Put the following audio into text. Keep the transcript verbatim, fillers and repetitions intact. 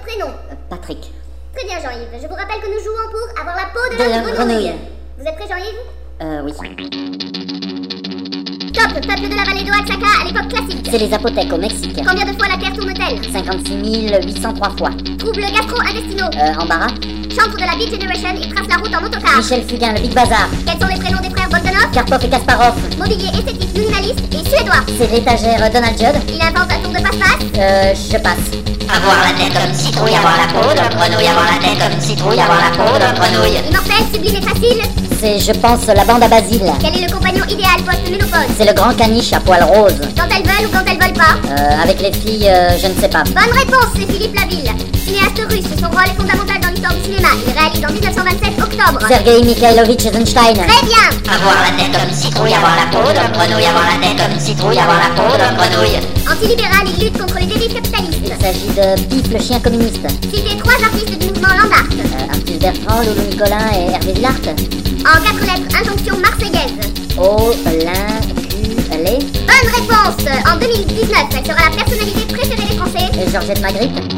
prénom? Euh, Patrick. Très bien, Jean-Yves. Je vous rappelle que nous jouons pour avoir la peau de, De la la grenouille. grenouille. Vous êtes prêts, Jean-Yves? Euh, oui. Top, peuple de la vallée d'Oaxaca à l'époque classique. C'est les apothèques au Mexique. Combien de fois la Terre tourne-t-elle? cinquante-six mille huit cent trois fois. Troubles gastro-intestinaux. Euh, embarras. Chante de la Beat Generation et trace la route en autocar. Michel Fugain, le Big Bazar. Quels sont les prénoms des frères Bogdanov? Karpov et Kasparov. Mobilier esthétique minimaliste et suédois. C'est l'étagère Donald Judd. Il invente un tour de passe-passe. Euh, je passe. Avoir la tête comme une citrouille, avoir la peau de grenouille, avoir la tête comme une citrouille, avoir la peau de grenouille. Immortel, sublime et facile. C'est, je pense, la bande à Basile. Quel est le compagnon idéal post-ménopause? C'est le grand caniche à poil rose. Quand elles veulent ou quand elles veulent pas? Euh, avec les filles, euh, je ne sais pas. Bonne réponse, c'est Philippe Laville. Cinéaste russe, son rôle est fondamental dans l'histoire du cinéma. Il réalise en dix-neuf cent vingt-sept octobre. Sergei Mikhailovitch Eisenstein. Très bien. Avoir la tête comme une citrouille, avoir la peau de grenouille, avoir la tête comme une citrouille, avoir la peau de grenouille. Antilibéral, il lutte contre les dérives capitalistes. Il s'agit de Pif, le chien communiste. Citez trois artistes du mouvement Land Art. Euh, Arthus Bertrand, Loulou Nicolin et Hervé Villart. En quatre lettres, injonction marseillaise. O, l'un, Q, L. Bonne réponse. En deux mille dix-neuf, elle sera la personnalité préférée des Français. Et Georgette Magritte.